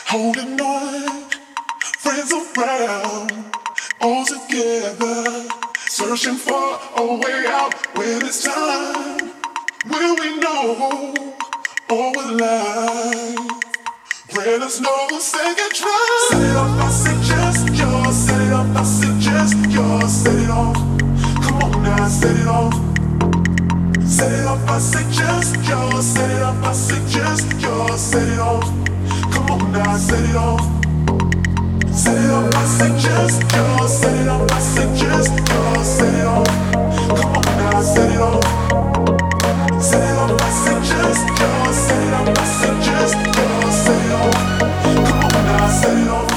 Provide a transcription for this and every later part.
Holding on, friends around, all together, searching for a way out when it's time. Will we know or will life let us know a second try? Set it off, I suggest yours. Set it off, I suggest yours. Set it off. Come on now, set it off. Set it off, I suggest yours. Set it off, I suggest yours. Set it off. Come on now, set it off. Set it off, I suggest yours. Set it off, I suggest yours. Set it off. Come on now, set it off. Set it off, I suggest yours. Set it off, I suggest yours. Set it off. Come on now, set it off.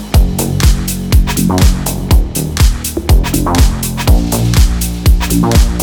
Oh.